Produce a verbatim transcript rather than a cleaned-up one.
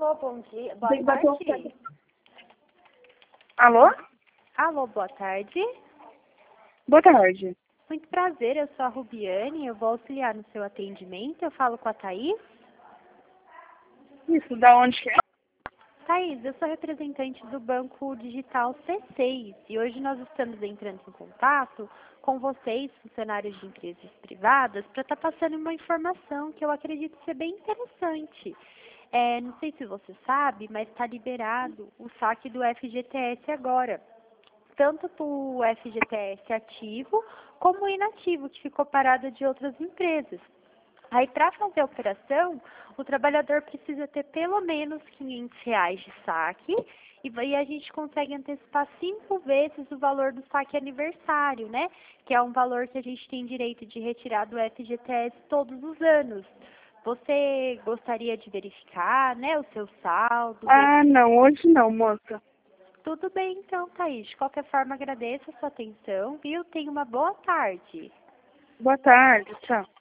Alô, bom dia. Boa Tem que bater um tarde. pé. Alô? Alô, boa tarde. Boa tarde. Muito prazer, eu sou a Rubiane, eu vou auxiliar no seu atendimento. Eu falo com a Thaís. Isso, da onde que é? Thaís, eu sou representante do Banco Digital C seis e hoje nós estamos entrando em contato com vocês, funcionários de empresas privadas, para estar passando uma informação que eu acredito ser bem interessante. É, não sei se você sabe, mas está liberado o saque do F G T S agora. Tanto do F G T S ativo como o inativo, que ficou parado de outras empresas. Aí, para fazer a operação, o trabalhador precisa ter pelo menos quinhentos reais de saque e aí a gente consegue antecipar cinco vezes o valor do saque aniversário, né? Que é um valor que a gente tem direito de retirar do F G T S todos os anos. Você gostaria de verificar, né, o seu saldo? Ah, não, hoje não, moça. Tudo bem, então, Thaís. De qualquer forma, agradeço a sua atenção, viu? Tenha uma boa tarde. Boa tarde, tchau.